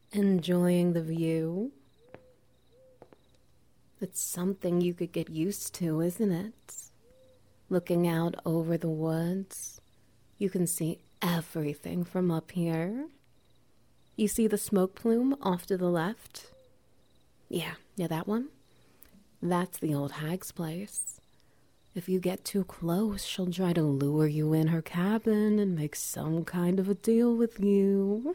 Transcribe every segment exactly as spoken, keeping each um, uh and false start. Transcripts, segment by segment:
Enjoying the view? It's something you could get used to, isn't it? Looking out over the woods, you can see everything from up here. You see the smoke plume off to the left? Yeah, yeah, that one. That's the old hag's place. If you get too close, she'll try to lure you in her cabin and make some kind of a deal with you.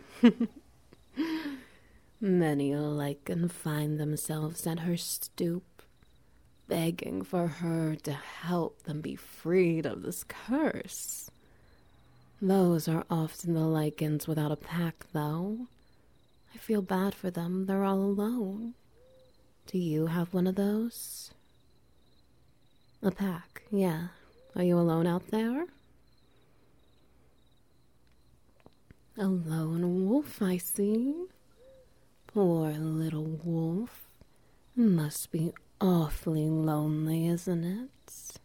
Many alike can find themselves at her stoop, begging for her to help them be freed of this curse. Those are often the Lycans without a pack, though. I feel bad for them. They're all alone. Do you have one of those? A pack, yeah. Are you alone out there? A lone wolf, I see. Poor little wolf. Must be awfully lonely, isn't it?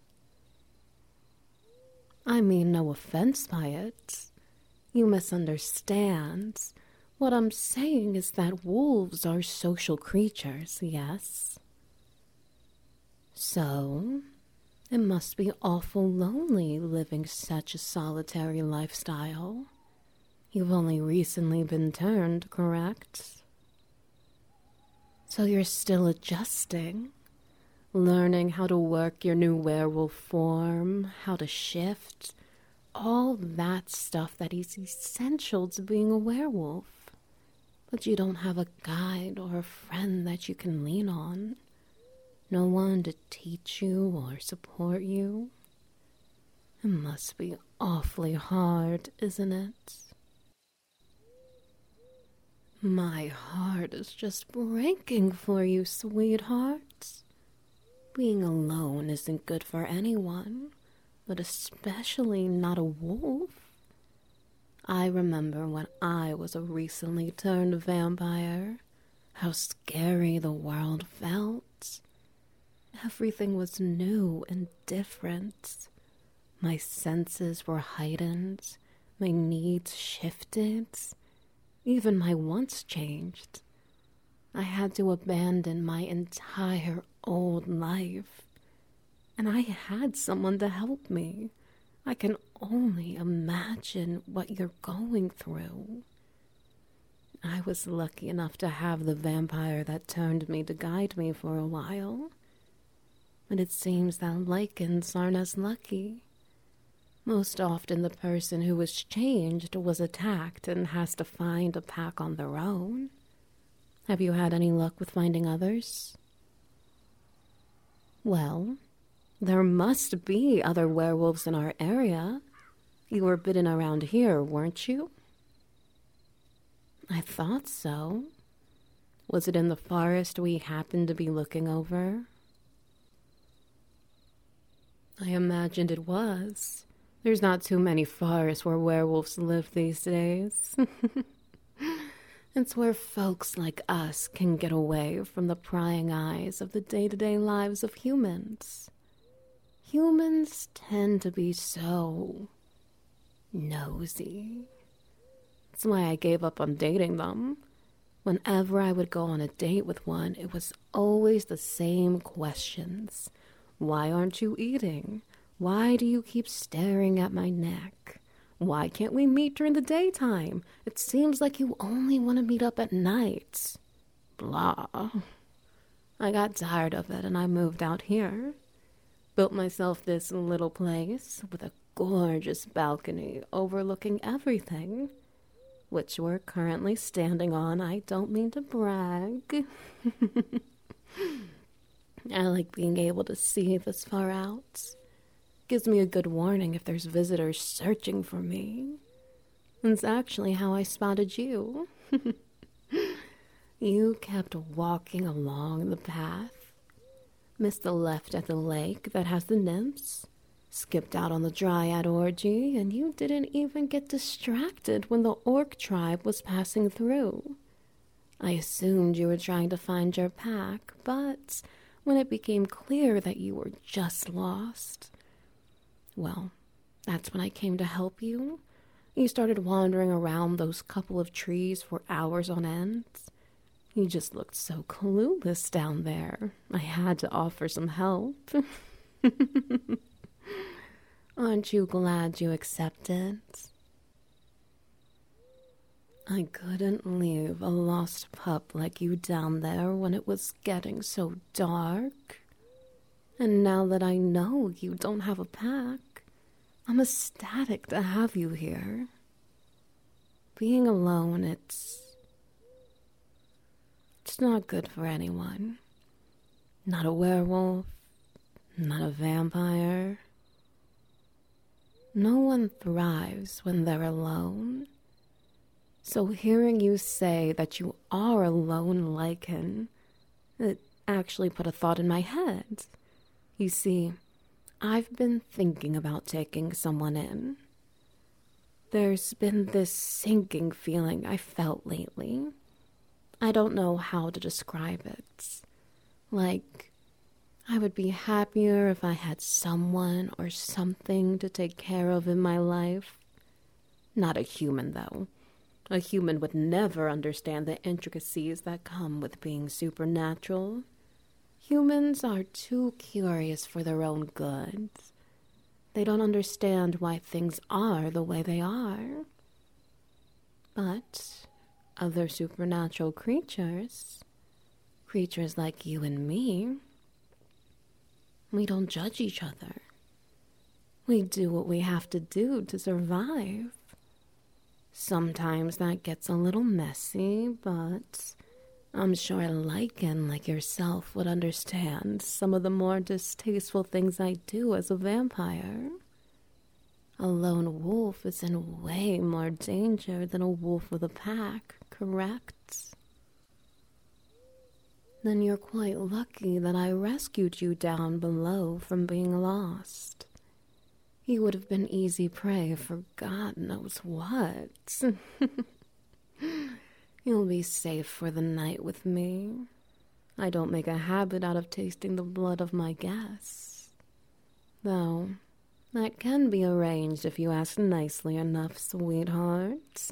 I mean no offense by it. You misunderstand. What I'm saying is that wolves are social creatures, yes? So, it must be awful lonely living such a solitary lifestyle. You've only recently been turned, correct? So you're still adjusting, learning how to work your new werewolf form, how to shift, all that stuff that is essential to being a werewolf. But you don't have a guide or a friend that you can lean on. No one to teach you or support you. It must be awfully hard, isn't it? My heart is just breaking for you, sweetheart. Being alone isn't good for anyone, but especially not a wolf. I remember when I was a recently turned vampire, how scary the world felt. Everything was new and different. My senses were heightened, my needs shifted. Even my wants changed. I had to abandon my entire old life. And I had someone to help me. I can only imagine what you're going through. I was lucky enough to have the vampire that turned me to guide me for a while. But it seems that Lycans aren't as lucky. Most often the person who was changed was attacked and has to find a pack on their own. Have you had any luck with finding others? Well, there must be other werewolves in our area. You were bitten around here, weren't you? I thought so. Was it in the forest we happened to be looking over? I imagined it was. There's not too many forests where werewolves live these days. It's where folks like us can get away from the prying eyes of the day-to-day lives of humans. Humans tend to be so nosy. That's why I gave up on dating them. Whenever I would go on a date with one, it was always the same questions. Why aren't you eating? Why do you keep staring at my neck? Why can't we meet during the daytime? It seems like you only want to meet up at night. Blah. I got tired of it and I moved out here. Built myself this little place with a gorgeous balcony overlooking everything, which we're currently standing on. I don't mean to brag. I like being able to see this far out. Gives me a good warning if there's visitors searching for me. It's actually how I spotted you. You kept walking along the path, missed the left at the lake that has the nymphs, skipped out on the dryad orgy, and you didn't even get distracted when the orc tribe was passing through. I assumed you were trying to find your pack, but when it became clear that you were just lost, well, that's when I came to help you. You started wandering around those couple of trees for hours on end. You just looked so clueless down there. I had to offer some help. Aren't you glad you accepted? I couldn't leave a lost pup like you down there when it was getting so dark. And now that I know you don't have a pack, I'm ecstatic to have you here. Being alone, it's... It's not good for anyone. Not a werewolf, not a vampire. No one thrives when they're alone. So hearing you say that you are a lone lichen, it actually put a thought in my head. You see, I've been thinking about taking someone in. There's been this sinking feeling I felt lately. I don't know how to describe it. Like, I would be happier if I had someone or something to take care of in my life. Not a human, though. A human would never understand the intricacies that come with being supernatural. Humans are too curious for their own good. They don't understand why things are the way they are. But other supernatural creatures, creatures like you and me, we don't judge each other. We do what we have to do to survive. Sometimes that gets a little messy, but I'm sure a lichen like yourself would understand some of the more distasteful things I do as a vampire. A lone wolf is in way more danger than a wolf with a pack, correct? Then you're quite lucky that I rescued you down below from being lost. You would have been easy prey for God knows what. You'll be safe for the night with me. I don't make a habit out of tasting the blood of my guests. Though, that can be arranged if you ask nicely enough, sweetheart.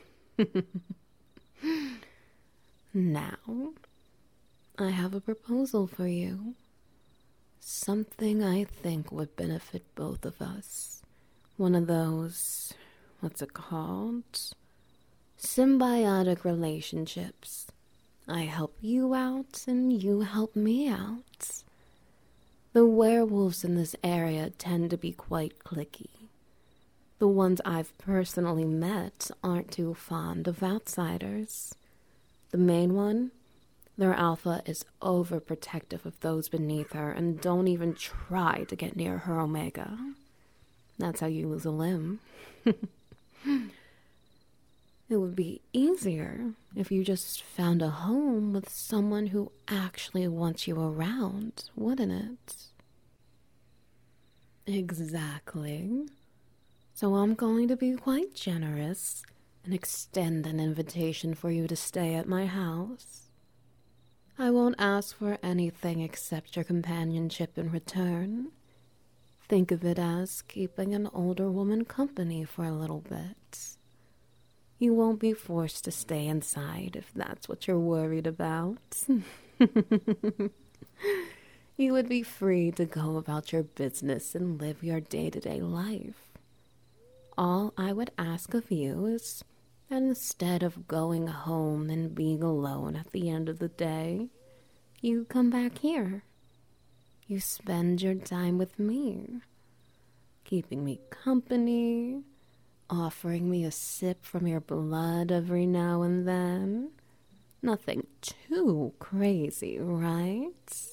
Now, I have a proposal for you. Something I think would benefit both of us. One of those, what's it called? Symbiotic relationships. I help you out and you help me out. The werewolves in this area tend to be quite cliquey. The ones I've personally met aren't too fond of outsiders. The main one, their alpha is overprotective of those beneath her and don't even try to get near her omega. That's how you lose a limb. It would be easier if you just found a home with someone who actually wants you around, wouldn't it? Exactly. So I'm going to be quite generous and extend an invitation for you to stay at my house. I won't ask for anything except your companionship in return. Think of it as keeping an older woman company for a little bit. You won't be forced to stay inside if that's what you're worried about. You would be free to go about your business and live your day-to-day life. All I would ask of you is that instead of going home and being alone at the end of the day, you come back here. You spend your time with me, keeping me company, offering me a sip from your blood every now and then. Nothing too crazy, right?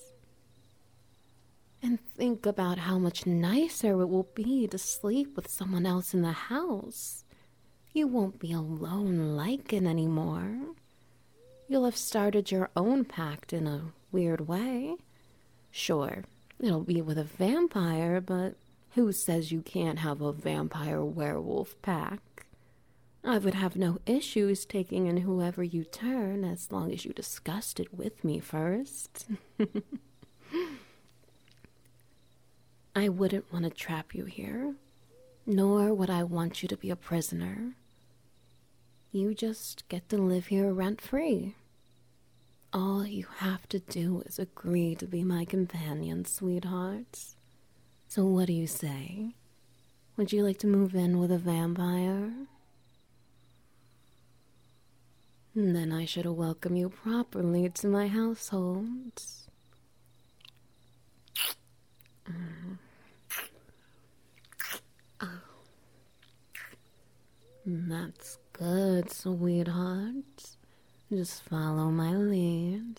And think about how much nicer it will be to sleep with someone else in the house. You won't be a lone lichen anymore. You'll have started your own pact in a weird way. Sure, it'll be with a vampire, but who says you can't have a vampire-werewolf pack? I would have no issues taking in whoever you turn as long as you discussed it with me first. I wouldn't want to trap you here. nor would I want you to be a prisoner. You just get to live here rent-free. All you have to do is agree to be my companion, sweetheart. So what do you say? Would you like to move in with a vampire? Then I should welcome you properly to my household. Mm. Oh. That's good, sweetheart. Just follow my lead.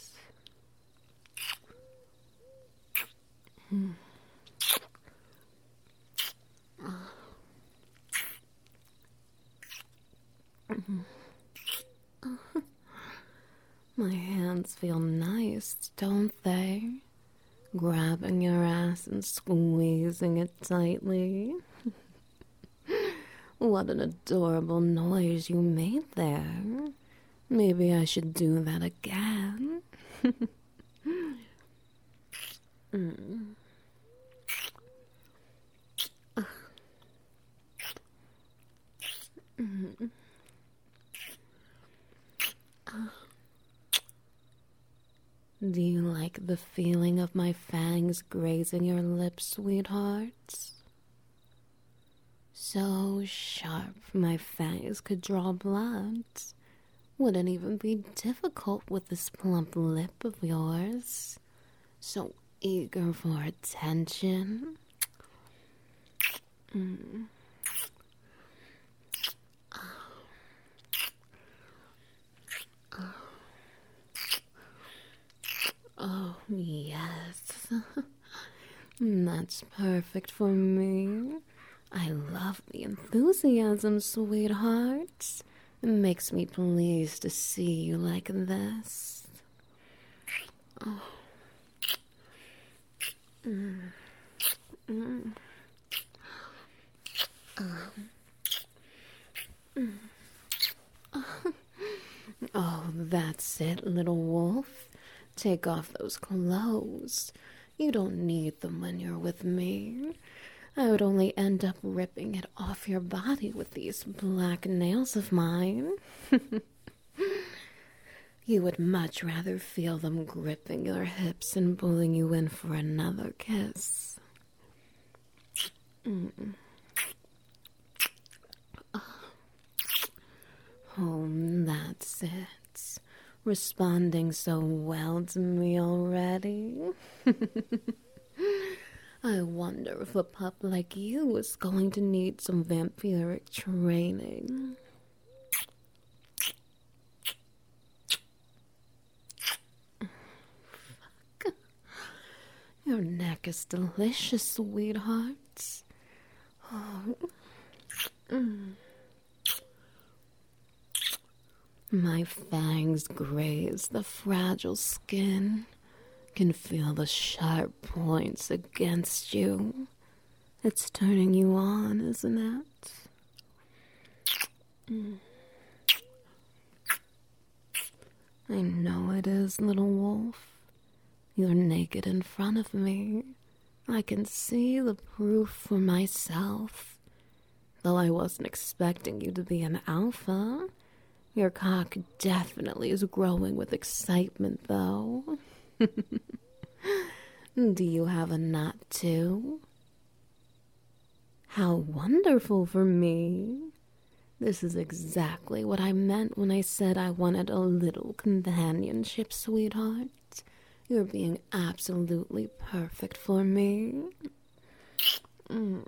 Mm. Oh. Mm. Oh. My hands feel nice, don't they? Grabbing your ass and squeezing it tightly. What an adorable noise you made there. Maybe I should do that again. mm. Mm. Do you like the feeling of my fangs grazing your lips, sweetheart? So sharp my fangs could draw blood. Wouldn't even be difficult with this plump lip of yours. So eager for attention. Mm. Oh, yes. That's perfect for me. I love the enthusiasm, sweetheart. It makes me pleased to see you like this. Oh. Mm. Mm. Oh. Mm. Oh, that's it, little wolf. Take off those clothes. You don't need them when you're with me. I would only end up ripping it off your body with these black nails of mine. You would much rather feel them gripping your hips and pulling you in for another kiss. Mm. Oh, that's it. Responding so well to me already. I wonder if a pup like you is going to need some vampiric training. Fuck. Your neck is delicious, sweetheart. Oh. Mm. My fangs graze the fragile skin. Can feel the sharp points against you. It's turning you on, isn't it? Mm. I know it is, little wolf. You're naked in front of me. I can see the proof for myself. Though I wasn't expecting you to be an alpha, your cock definitely is growing with excitement, though. Do you have a nut, too? How wonderful for me. This is exactly what I meant when I said I wanted a little companionship, sweetheart. You're being absolutely perfect for me. Mm.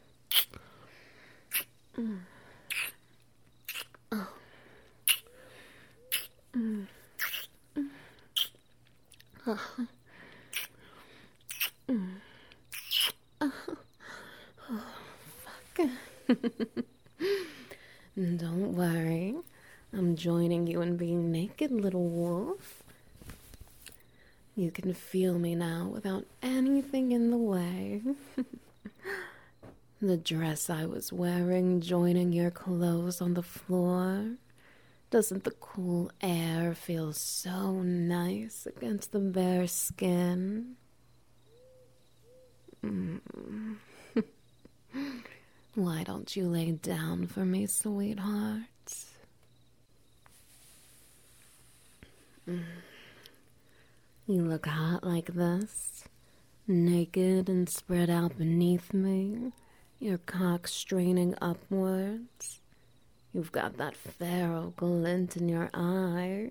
Mm. Oh. Mm. Mm. Oh. Mm. Oh. Oh, fuck. Don't worry. I'm joining you in being naked, little wolf. You can feel me now without anything in the way. The dress I was wearing joining your clothes on the floor. Doesn't the cool air feel so nice against the bare skin? Mm. Why don't you lay down for me, sweetheart? Mm. You look hot like this, naked and spread out beneath me, your cock straining upwards. You've got that feral glint in your eye.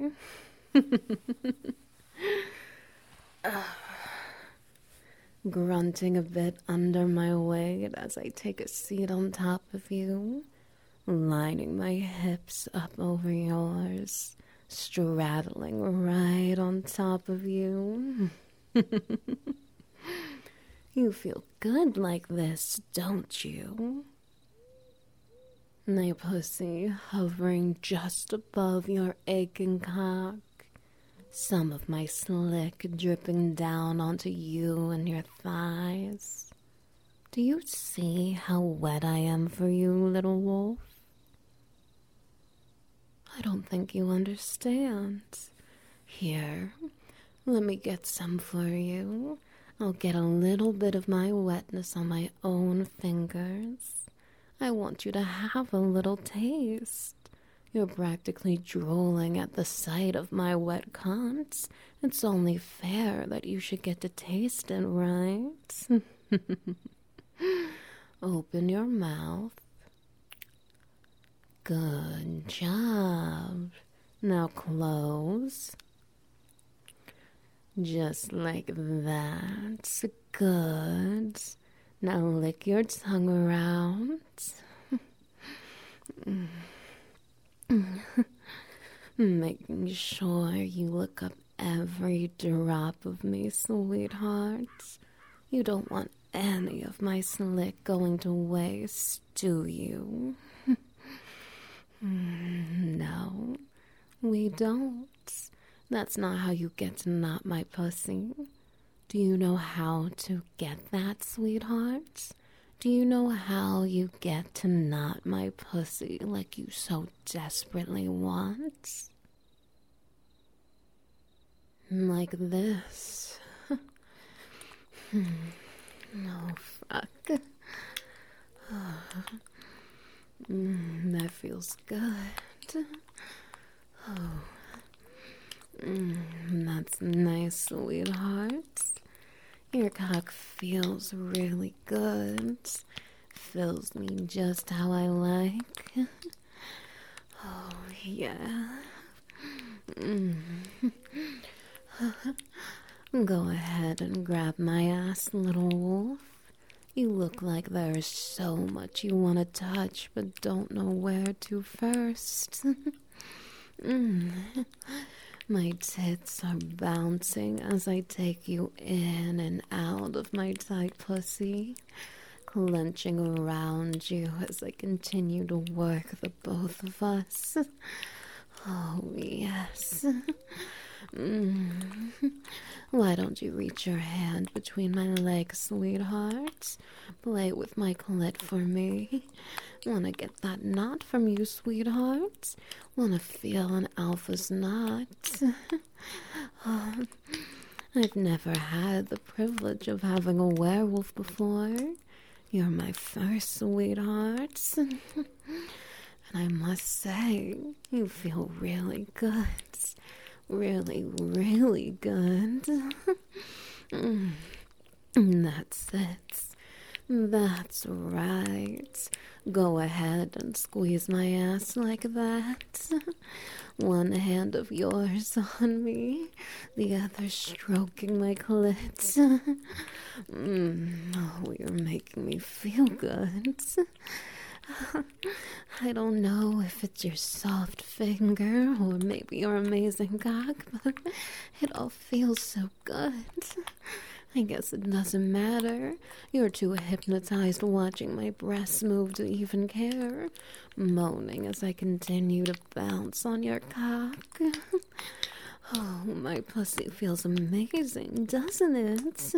uh, grunting a bit under my weight as I take a seat on top of you, lining my hips up over yours, straddling right on top of you. You feel good like this, don't you? My pussy hovering just above your aching cock, some of my slick dripping down onto you and your thighs. Do you see how wet I am for you, little wolf? I don't think you understand. Here, let me get some for you. I'll get a little bit of my wetness on my own fingers. I want you to have a little taste. You're practically drooling at the sight of my wet cunt. It's only fair that you should get to taste it, right? Open your mouth. Good job. Now close. Just like that. Good. Now lick your tongue around. Making sure you look up every drop of me, sweetheart. You don't want any of my slick going to waste, do you? No, we don't. That's not how you get to knot my pussy. Do you know how to get that, sweetheart? Do you know how you get to knot my pussy like you so desperately want? Like this. Oh, fuck. Mm, that feels good. Oh, mm, that's nice, sweetheart. Your cock feels really good. Fills me just how I like. Oh, yeah. Mm. Go ahead and grab my ass, little wolf. You look like there is so much you want to touch but don't know where to first. mm. My tits are bouncing as I take you in and out of my tight pussy, clenching around you as I continue to work the both of us. Oh, yes. Mm. Why don't you reach your hand between my legs, sweetheart? Play with my clit for me. Wanna get that knot from you, sweetheart? Wanna feel an alpha's knot? Oh, I've never had the privilege of having a werewolf before. You're my first, sweetheart. And I must say, you feel really good. Really, really good. Mm. That's it. That's right. Go ahead and squeeze my ass like that. One hand of yours on me, the other stroking my clit. Mm. Oh, you're making me feel good. I don't know if it's your soft finger or maybe your amazing cock, but it all feels so good. I guess it doesn't matter. You're too hypnotized watching my breasts move to even care, moaning as I continue to bounce on your cock. Oh, my pussy feels amazing, doesn't it?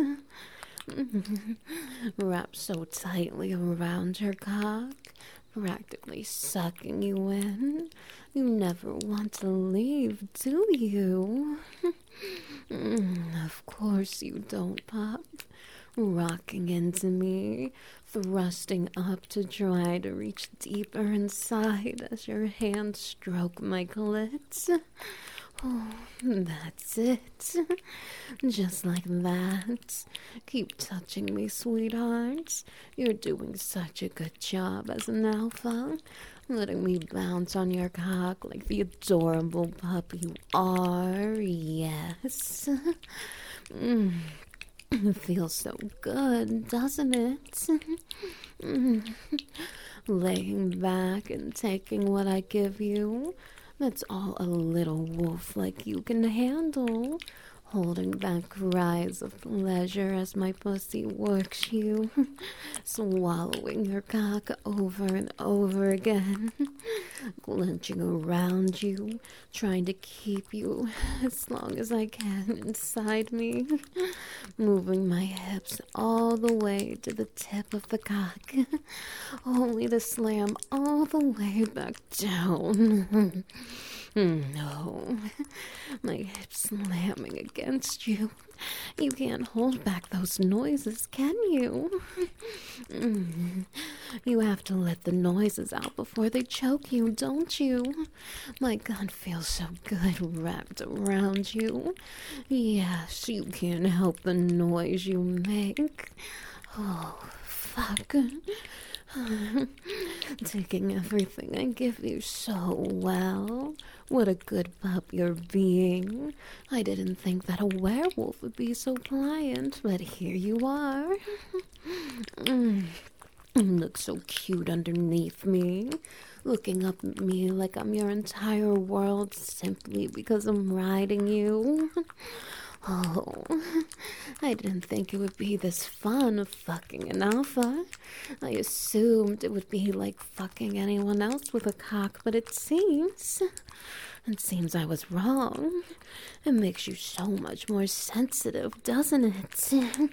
Wrapped so tightly around your cock, practically sucking you in. You never want to leave, do you? Of course you don't, pup. rocking into me, thrusting up to try to reach deeper inside as your hands stroke my clit. Oh, that's it. Just like that. Keep touching me, sweetheart. You're doing such a good job as an alpha. Letting me bounce on your cock like the adorable pup you are. Yes. Mm. It feels so good, doesn't it? Mm. Laying back and taking what I give you. That's all a little wolf like you can handle. Holding back cries of pleasure as my pussy works you. Swallowing your cock over and over again. Clenching around you. Trying to keep you as long as I can inside me. Moving my hips all the way to the tip of the cock. Only to slam all the way back down. No, my hips slamming against you. You can't hold back those noises, can you? Mm. You have to let the noises out before they choke you, don't you? My gun feels so good wrapped around you. Yes, you can't help the noise you make. Oh, fuck. Taking everything I give you so well. What a good pup you're being. I didn't think that a werewolf would be so pliant, but here you are. Mm. You look so cute underneath me, looking up at me like I'm your entire world simply because I'm riding you. Oh, I didn't think it would be this fun fucking an alpha. I assumed it would be like fucking anyone else with a cock, but it seems... It seems I was wrong. It makes you so much more sensitive, doesn't it?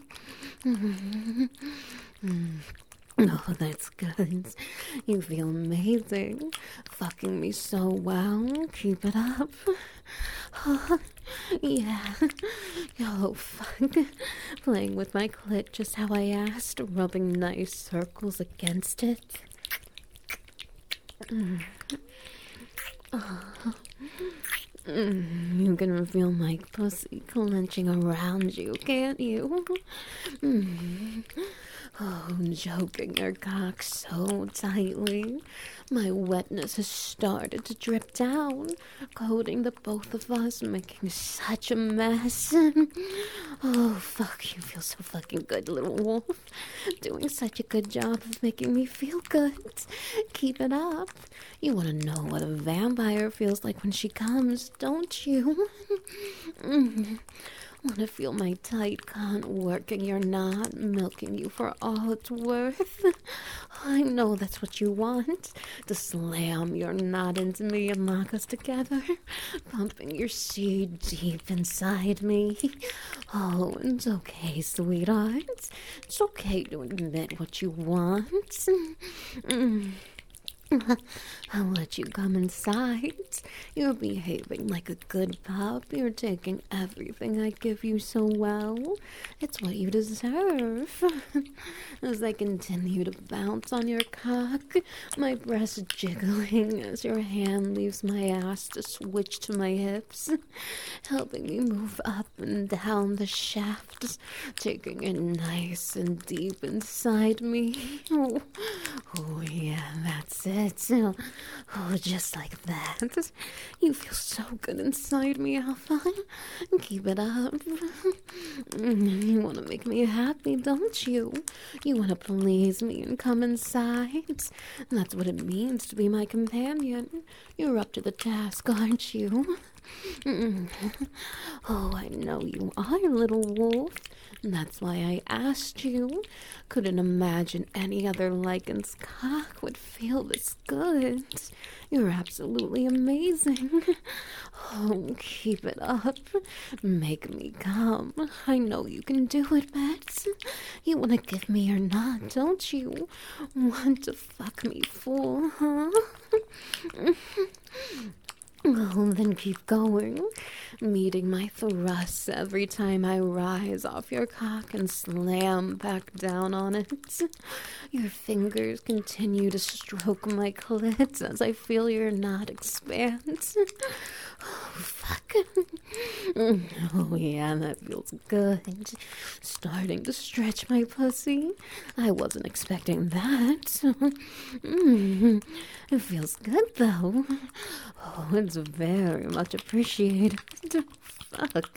Oh, that's good. You feel amazing. Fucking me so well. Keep it up. Oh, yeah. Oh, fuck. Playing with my clit just how I asked, rubbing nice circles against it. Mm. Oh. Mm, you can feel my pussy clenching around you, can't you? Mm. Oh, choking your cock so tightly. My wetness has started to drip down, coating the both of us, making such a mess. Oh, fuck, you feel so fucking good, little wolf. Doing such a good job of making me feel good. Keep it up. You want to know what a vampire feels like when she comes, don't you? Mm. Want to feel my tight cunt working your knot, milking you for all it's worth? I know that's what you want, to slam your knot into me and lock us together, pumping your seed deep inside me. Oh, it's okay, sweetheart. It's okay to admit what you want. Mm. I'll let you come inside. You're behaving like a good pup. You're taking everything I give you so well. It's what you deserve. As I continue to bounce on your cock, my breast jiggling as your hand leaves my ass to switch to my hips, helping me move up and down the shaft, taking it nice and deep inside me. Oh, oh yeah, that's it. Oh, just like that. You feel so good inside me, Alpha. Keep it up. You want to make me happy, don't you? You want to please me and come inside. That's what it means to be my companion. You're up to the task, aren't you? Oh, I know you are, little wolf. That's why I asked you. Couldn't imagine any other Lycan's cock would feel this good. You're absolutely amazing. Oh, keep it up. Make me come. I know you can do it, Bets. You want to give me or not, don't you? Want to fuck me full, huh? Oh, then keep going. meeting my thrusts every time I rise off your cock and slam back down on it. Your fingers continue to stroke my clit as I feel your knot expand. Oh, fuck. Oh, yeah, that feels good. Starting to stretch my pussy. I wasn't expecting that. Mm, it feels good, though. Oh, it's very much appreciated. Fuck.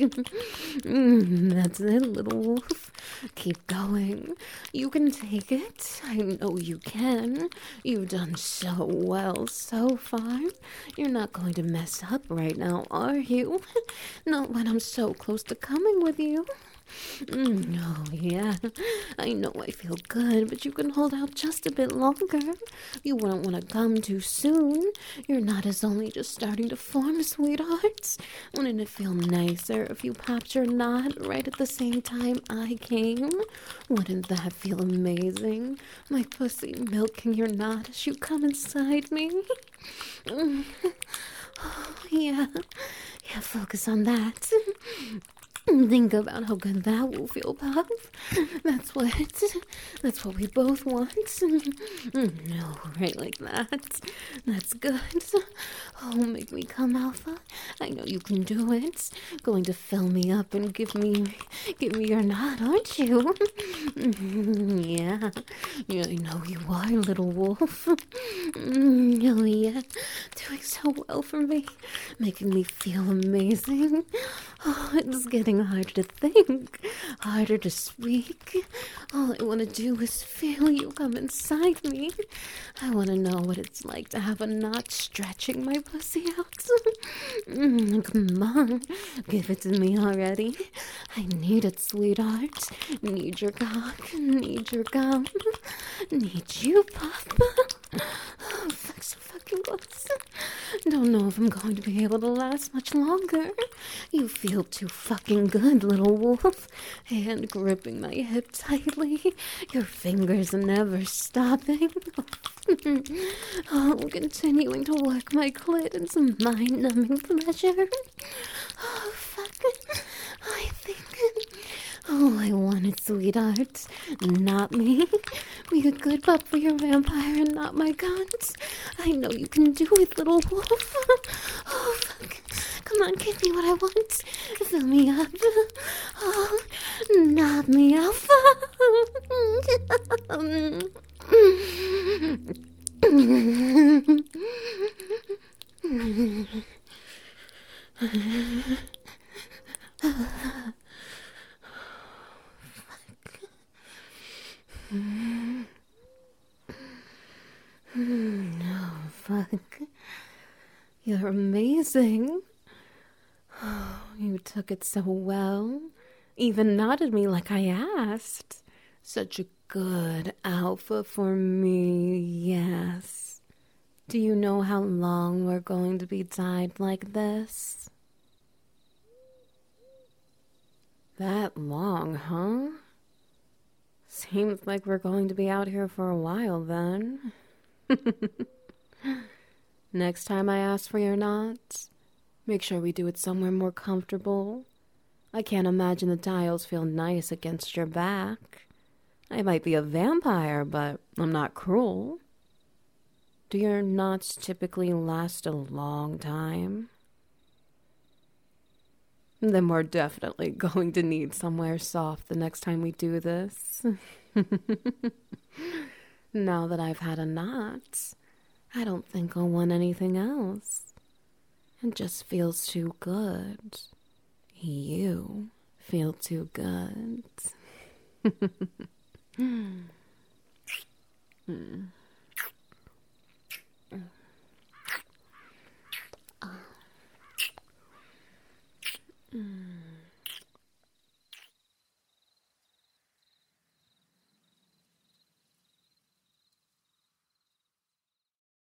Mm, that's it, little wolf. Keep going. You can take it. I know you can. You've done so well so far. You're not going to mess up right now, are you? Not when I'm so close to coming with you. Mm, oh, yeah. I know I feel good, but you can hold out just a bit longer. You wouldn't want to come too soon. Your knot is only just starting to form, sweetheart. Wouldn't it feel nicer if you popped your knot right at the same time I came? Wouldn't that feel amazing? My pussy milking your knot as you come inside me? Mm. Oh, yeah. Yeah, focus on that. Think about how good that will feel, Pop. That's what, that's what we both want. No, right like that. That's good. Oh, make me come, Alpha. I know you can do it. Going to fill me up and give me, give me your knot, aren't you? Yeah, yeah, I know you are, little wolf. Oh, yeah, doing so well for me, making me feel amazing. Oh, it's getting harder to think, harder to speak. All I want to do is feel you come inside me. I want to know what it's like to have a knot stretching my pussy out. Mm, come on, give it to me already. I need it, sweetheart. Need your cock, need your gum, need you, Papa. Oh, fuck, so fucking close. Don't know if I'm going to be able to last much longer. You feel too fucking good, little wolf. Hand gripping my hip tightly. Your fingers never stopping. Oh, continuing to work my clit in some mind-numbing pleasure. Oh, fuck. I think... Oh, I want it, sweetheart. Not me. Be a good pup for your vampire and not my guns. I know you can do it, little wolf. Oh, fuck. Come on, give me what I want. Fill me up. Oh, knock me Alpha. No, fuck. You're amazing. Oh, you took it so well. Even nodded me like I asked. Such a good alpha for me, yes. Do you know how long we're going to be tied like this? That long, huh? Seems like we're going to be out here for a while then. Next time I ask for your knots, make sure we do it somewhere more comfortable. I can't imagine the tiles feel nice against your back. I might be a vampire, but I'm not cruel. Do your knots typically last a long time? Then we're definitely going to need somewhere soft the next time we do this. Now that I've had a knot, I don't think I'll want anything else. It just feels too good. You feel too good. Hmm.